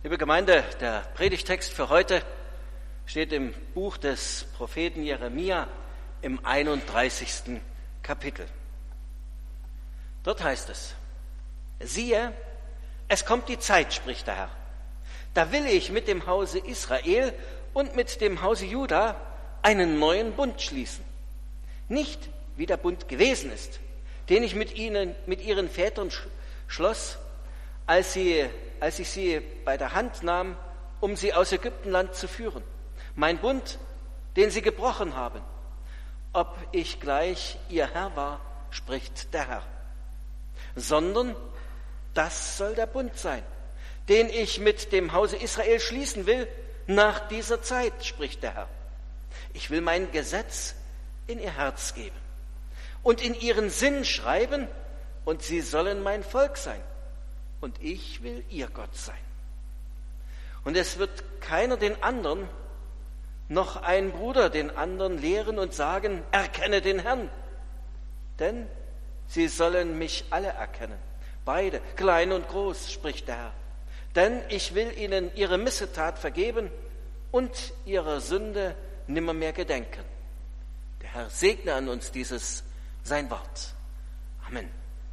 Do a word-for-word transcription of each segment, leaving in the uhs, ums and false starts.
Liebe Gemeinde, der Predigtext für heute steht im Buch des Propheten Jeremia im einunddreißigsten Kapitel. Dort heißt es: Siehe, es kommt die Zeit, spricht der Herr. Da will ich mit dem Hause Israel und mit dem Hause Juda einen neuen Bund schließen. Nicht wie der Bund gewesen ist, den ich mit ihnen, mit ihren Vätern schloss, als sie, als ich sie bei der Hand nahm, um sie aus Ägyptenland zu führen. Mein Bund, den sie gebrochen haben, ob ich gleich ihr Herr war, spricht der Herr. Sondern das soll der Bund sein, den ich mit dem Hause Israel schließen will, nach dieser Zeit, spricht der Herr. Ich will mein Gesetz in ihr Herz geben und in ihren Sinn schreiben, und sie sollen mein Volk sein, und ich will ihr Gott sein. Und es wird keiner den anderen, noch ein Bruder den anderen lehren und sagen, erkenne den Herrn. Denn sie sollen mich alle erkennen, beide, klein und groß, spricht der Herr. Denn ich will ihnen ihre Missetat vergeben und ihrer Sünde nimmermehr gedenken. Der Herr segne an uns dieses sein Wort. Amen.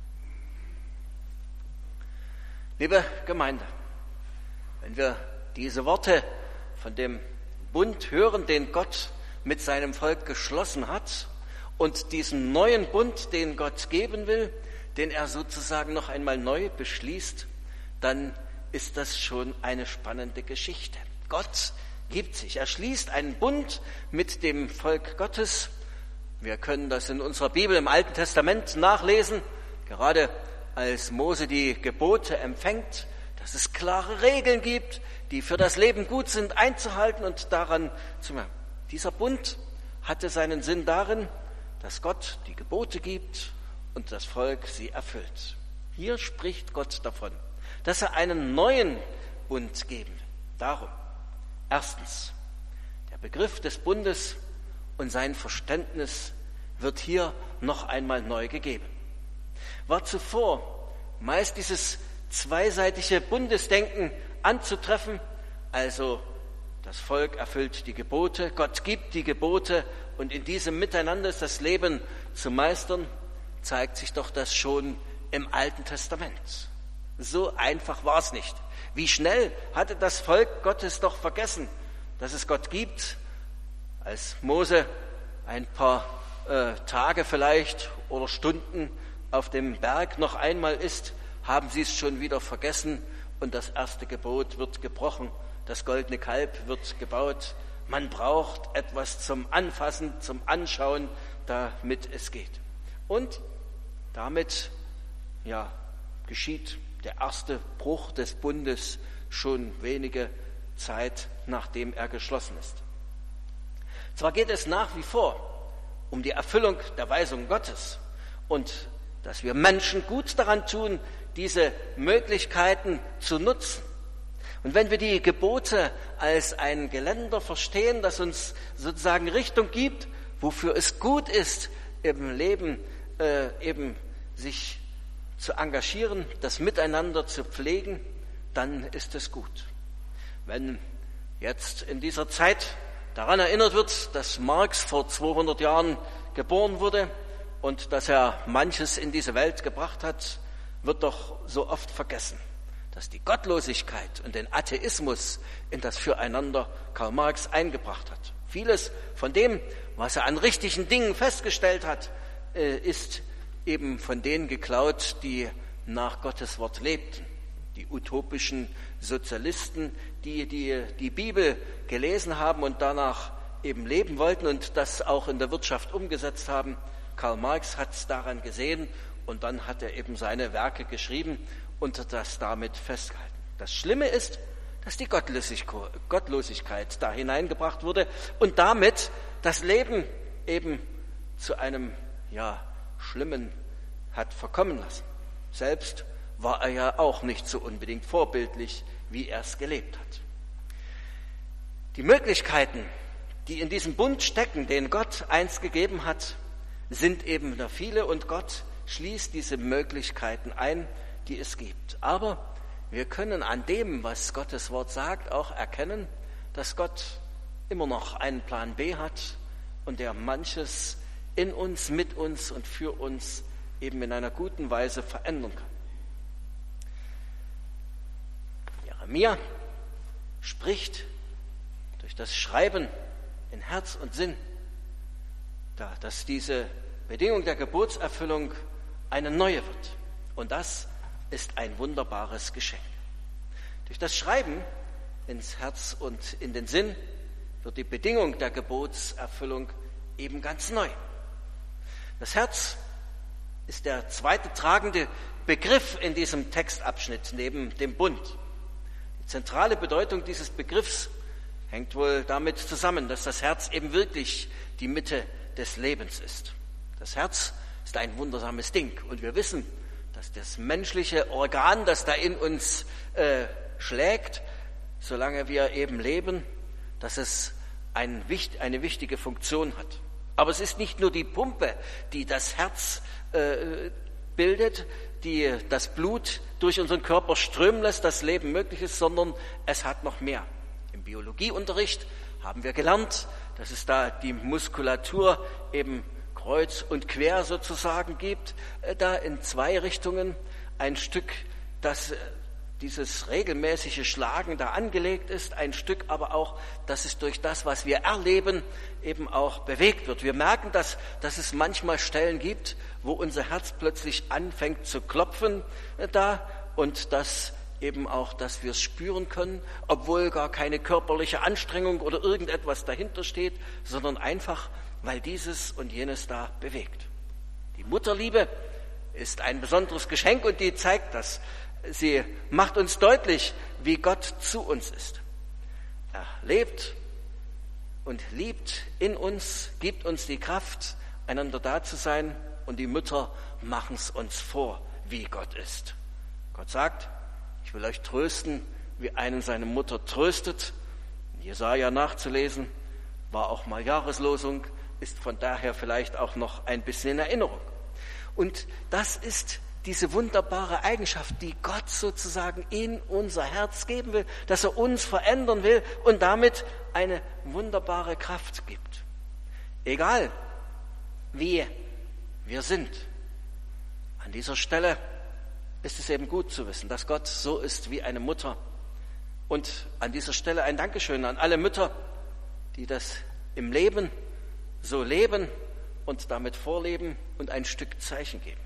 Liebe Gemeinde, wenn wir diese Worte von dem Bund hören, den Gott mit seinem Volk geschlossen hat, und diesen neuen Bund, den Gott geben will, den er sozusagen noch einmal neu beschließt, dann ist das schon eine spannende Geschichte. Gott gibt sich, er schließt einen Bund mit dem Volk Gottes. Wir können das in unserer Bibel im Alten Testament nachlesen, gerade als Mose die Gebote empfängt, dass es klare Regeln gibt, die für das Leben gut sind, einzuhalten und daran zu machen. Dieser Bund hatte seinen Sinn darin, dass Gott die Gebote gibt und das Volk sie erfüllt. Hier spricht Gott davon, dass er einen neuen Bund geben will. Darum, erstens, der Begriff des Bundes und sein Verständnis wird hier noch einmal neu gegeben. War zuvor meist dieses zweiseitige Bundesdenken anzutreffen, also das Volk erfüllt die Gebote, Gott gibt die Gebote und in diesem Miteinander ist das Leben zu meistern, zeigt sich doch das schon im Alten Testament. So einfach war es nicht. Wie schnell hatte das Volk Gottes doch vergessen, dass es Gott gibt, als Mose ein paar äh, Tage vielleicht oder Stunden auf dem Berg noch einmal ist, haben sie es schon wieder vergessen und das erste Gebot wird gebrochen, das goldene Kalb wird gebaut. Man braucht etwas zum Anfassen, zum Anschauen, damit es geht. Und damit ja, geschieht der erste Bruch des Bundes schon wenige Zeit, nachdem er geschlossen ist. Zwar geht es nach wie vor um die Erfüllung der Weisung Gottes und dass wir Menschen gut daran tun, diese Möglichkeiten zu nutzen. Und wenn wir die Gebote als ein Geländer verstehen, das uns sozusagen Richtung gibt, wofür es gut ist, im Leben äh, eben sich zu engagieren, das Miteinander zu pflegen, dann ist es gut. Wenn jetzt in dieser Zeit daran erinnert wird, dass Marx vor zweihundert Jahren geboren wurde und dass er manches in diese Welt gebracht hat, wird doch so oft vergessen, dass die Gottlosigkeit und den Atheismus in das Füreinander Karl Marx eingebracht hat. Vieles von dem, was er an richtigen Dingen festgestellt hat, ist eben von denen geklaut, die nach Gottes Wort lebten. Die utopischen Sozialisten, die die, die Bibel gelesen haben und danach eben leben wollten und das auch in der Wirtschaft umgesetzt haben. Karl Marx hat es daran gesehen und dann hat er eben seine Werke geschrieben und das damit festgehalten. Das Schlimme ist, dass die Gottlosigkeit da hineingebracht wurde und damit das Leben eben zu einem ja, Schlimmen hat verkommen lassen. Selbst war er ja auch nicht so unbedingt vorbildlich, wie er es gelebt hat. Die Möglichkeiten, die in diesem Bund stecken, den Gott einst gegeben hat, sind eben noch viele und Gott schließt diese Möglichkeiten ein, die es gibt. Aber wir können an dem, was Gottes Wort sagt, auch erkennen, dass Gott immer noch einen Plan B hat und der manches in uns, mit uns und für uns eben in einer guten Weise verändern kann. Jeremia spricht durch das Schreiben in Herz und Sinn, da, dass diese Bedingung der Gebotserfüllung eine neue wird. Und das ist ein wunderbares Geschenk. Durch das Schreiben ins Herz und in den Sinn wird die Bedingung der Gebotserfüllung eben ganz neu. Das Herz ist der zweite tragende Begriff in diesem Textabschnitt neben dem Bund. Die zentrale Bedeutung dieses Begriffs hängt wohl damit zusammen, dass das Herz eben wirklich die Mitte des Lebens ist. Das Herz ist ein wundersames Ding und wir wissen, dass das menschliche Organ, das da in uns äh, schlägt, solange wir eben leben, dass es ein, eine wichtige Funktion hat. Aber es ist nicht nur die Pumpe, die das Herz äh, bildet, die das Blut durch unseren Körper strömen lässt, das Leben möglich ist, sondern es hat noch mehr. Im Biologieunterricht haben wir gelernt, dass es da die Muskulatur eben kreuz und quer sozusagen gibt, äh, da in zwei Richtungen ein Stück, das äh, dieses regelmäßige Schlagen da angelegt ist, ein Stück aber auch, dass es durch das, was wir erleben, eben auch bewegt wird. Wir merken, dass, dass es manchmal Stellen gibt, wo unser Herz plötzlich anfängt zu klopfen äh, da und dass eben auch, dass wir es spüren können, obwohl gar keine körperliche Anstrengung oder irgendetwas dahinter steht, sondern einfach, weil dieses und jenes da bewegt. Die Mutterliebe ist ein besonderes Geschenk und die zeigt das. Sie macht uns deutlich, wie Gott zu uns ist. Er lebt und liebt in uns, gibt uns die Kraft, einander da zu sein und die Mütter machen es uns vor, wie Gott ist. Gott sagt, ich will euch trösten, wie einen seine Mutter tröstet. In Jesaja nachzulesen, war auch mal Jahreslosung, ist von daher vielleicht auch noch ein bisschen in Erinnerung. Und das ist diese wunderbare Eigenschaft, die Gott sozusagen in unser Herz geben will, dass er uns verändern will und damit eine wunderbare Kraft gibt. Egal, wie wir sind. An dieser Stelle ist es eben gut zu wissen, dass Gott so ist wie eine Mutter. Und an dieser Stelle ein Dankeschön an alle Mütter, die das im Leben so leben und damit vorleben und ein Stück Zeichen geben.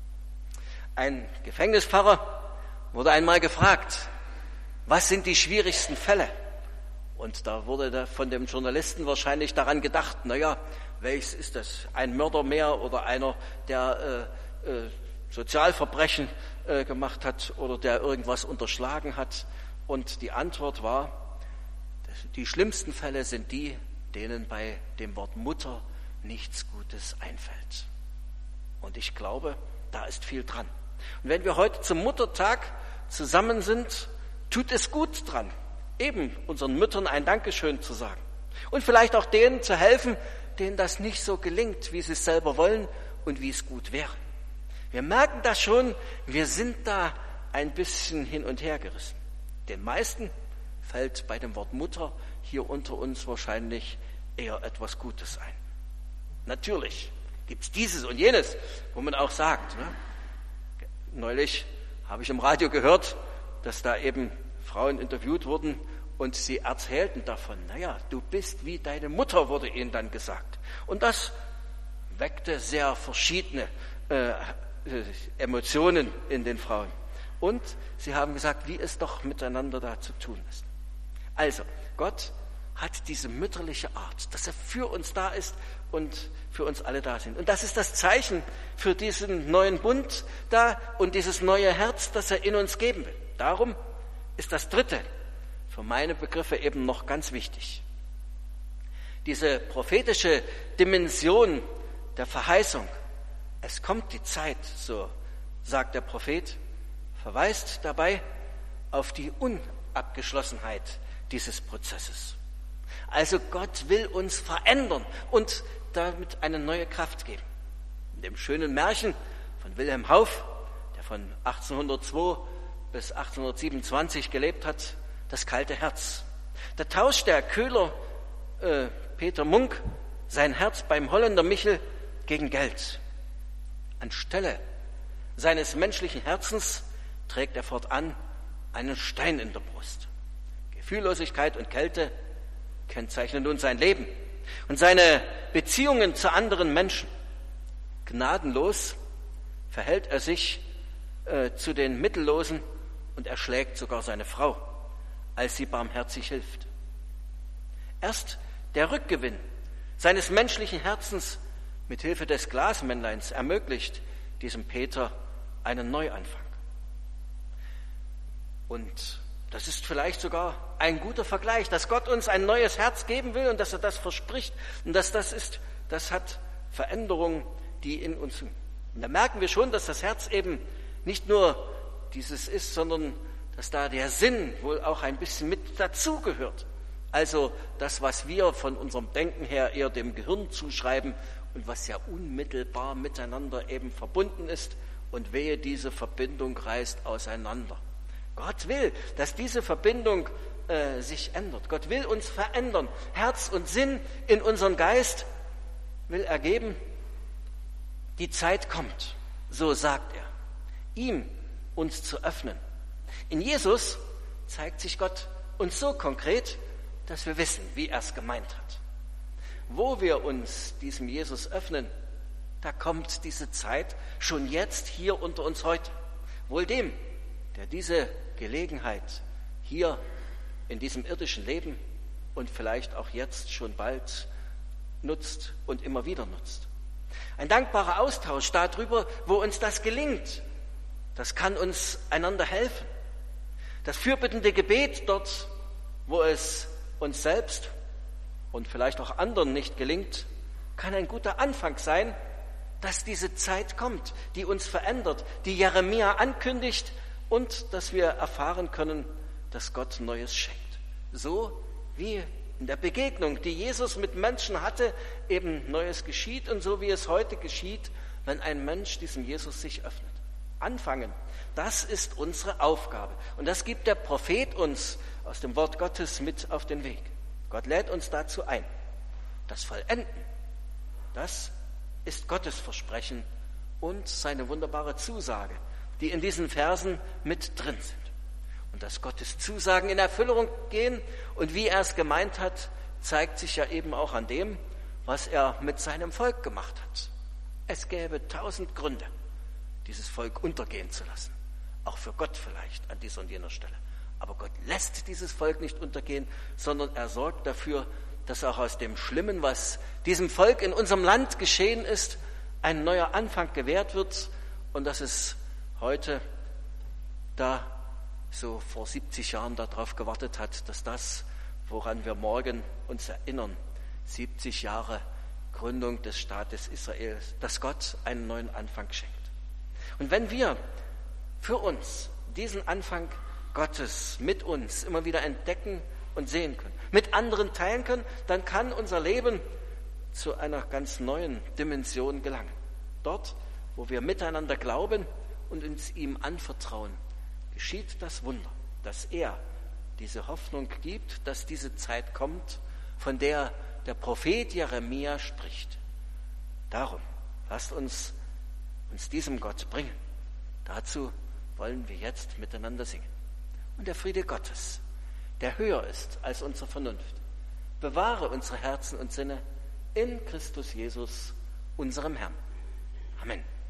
Ein Gefängnispfarrer wurde einmal gefragt, was sind die schwierigsten Fälle? Und da wurde da von dem Journalisten wahrscheinlich daran gedacht, naja, welches ist das? Ein Mörder mehr oder einer, der äh, äh, Sozialverbrechen äh, gemacht hat oder der irgendwas unterschlagen hat? Und die Antwort war, die schlimmsten Fälle sind die, denen bei dem Wort Mutter nichts Gutes einfällt. Und ich glaube, da ist viel dran. Und wenn wir heute zum Muttertag zusammen sind, tut es gut dran, eben unseren Müttern ein Dankeschön zu sagen. Und vielleicht auch denen zu helfen, denen das nicht so gelingt, wie sie es selber wollen und wie es gut wäre. Wir merken das schon, wir sind da ein bisschen hin und her gerissen. Den meisten fällt bei dem Wort Mutter hier unter uns wahrscheinlich eher etwas Gutes ein. Natürlich gibt es dieses und jenes, wo man auch sagt, ne? Neulich habe ich im Radio gehört, dass da eben Frauen interviewt wurden und sie erzählten davon, naja, du bist wie deine Mutter, wurde ihnen dann gesagt. Und das weckte sehr verschiedene äh, Emotionen in den Frauen. Und sie haben gesagt, wie es doch miteinander da zu tun ist. Also, Gott hat diese mütterliche Art, dass er für uns da ist und für uns alle da sind. Und das ist das Zeichen für diesen neuen Bund da und dieses neue Herz, das er in uns geben will. Darum ist das Dritte für meine Begriffe eben noch ganz wichtig. Diese prophetische Dimension der Verheißung, es kommt die Zeit, so sagt der Prophet, verweist dabei auf die Unabgeschlossenheit dieses Prozesses. Also Gott will uns verändern und damit eine neue Kraft geben. In dem schönen Märchen von Wilhelm Hauff, der von achtzehnhundertzwei bis achtzehnhundertsiebenundzwanzig gelebt hat, das kalte Herz. Da tauscht der Köhler äh, Peter Munk sein Herz beim Holländer Michel gegen Geld. Anstelle seines menschlichen Herzens trägt er fortan einen Stein in der Brust. Gefühllosigkeit und Kälte kennzeichnen nun sein Leben und seine Beziehungen zu anderen Menschen. Gnadenlos verhält er sich äh, zu den Mittellosen und erschlägt sogar seine Frau, als sie barmherzig hilft. Erst der Rückgewinn seines menschlichen Herzens mit Hilfe des Glasmännleins ermöglicht diesem Peter einen Neuanfang. Und das ist vielleicht sogar ein guter Vergleich, dass Gott uns ein neues Herz geben will und dass er das verspricht und dass das ist, das hat Veränderungen, die in uns sind. Und da merken wir schon, dass das Herz eben nicht nur dieses ist, sondern dass da der Sinn wohl auch ein bisschen mit dazugehört. Also das, was wir von unserem Denken her eher dem Gehirn zuschreiben und was ja unmittelbar miteinander eben verbunden ist, und wehe, diese Verbindung reißt auseinander. Gott will, dass diese Verbindung äh, sich ändert. Gott will uns verändern. Herz und Sinn in unseren Geist will er geben. Die Zeit kommt, so sagt er, ihm uns zu öffnen. In Jesus zeigt sich Gott uns so konkret, dass wir wissen, wie er es gemeint hat. Wo wir uns diesem Jesus öffnen, da kommt diese Zeit schon jetzt hier unter uns heute. Wohl dem, der diese Gelegenheit hier in diesem irdischen Leben und vielleicht auch jetzt schon bald nutzt und immer wieder nutzt. Ein dankbarer Austausch darüber, wo uns das gelingt, das kann uns einander helfen. Das fürbittende Gebet dort, wo es uns selbst und vielleicht auch anderen nicht gelingt, kann ein guter Anfang sein, dass diese Zeit kommt, die uns verändert, die Jeremia ankündigt und dass wir erfahren können, dass Gott Neues schenkt. So wie in der Begegnung, die Jesus mit Menschen hatte, eben Neues geschieht und so wie es heute geschieht, wenn ein Mensch diesem Jesus sich öffnet. Anfangen, das ist unsere Aufgabe. Und das gibt der Prophet uns aus dem Wort Gottes mit auf den Weg. Gott lädt uns dazu ein. Das Vollenden, das ist Gottes Versprechen und seine wunderbare Zusage, die in diesen Versen mit drin sind. Und dass Gottes Zusagen in Erfüllung gehen und wie er es gemeint hat, zeigt sich ja eben auch an dem, was er mit seinem Volk gemacht hat. Es gäbe tausend Gründe, dieses Volk untergehen zu lassen. Auch für Gott vielleicht an dieser und jener Stelle. Aber Gott lässt dieses Volk nicht untergehen, sondern er sorgt dafür, dass auch aus dem Schlimmen, was diesem Volk in unserem Land geschehen ist, ein neuer Anfang gewährt wird und dass es heute da so vor siebzig Jahren darauf gewartet hat, dass das, woran wir morgen uns erinnern, siebzig Jahre Gründung des Staates Israel, dass Gott einen neuen Anfang schenkt. Und wenn wir für uns diesen Anfang Gottes mit uns immer wieder entdecken und sehen können, mit anderen teilen können, dann kann unser Leben zu einer ganz neuen Dimension gelangen. Dort, wo wir miteinander glauben und uns ihm anvertrauen, geschieht das Wunder, dass er diese Hoffnung gibt, dass diese Zeit kommt, von der der Prophet Jeremia spricht. Darum, lasst uns uns diesem Gott bringen. Dazu wollen wir jetzt miteinander singen. Und der Friede Gottes, der höher ist als unsere Vernunft, bewahre unsere Herzen und Sinne in Christus Jesus, unserem Herrn. Amen.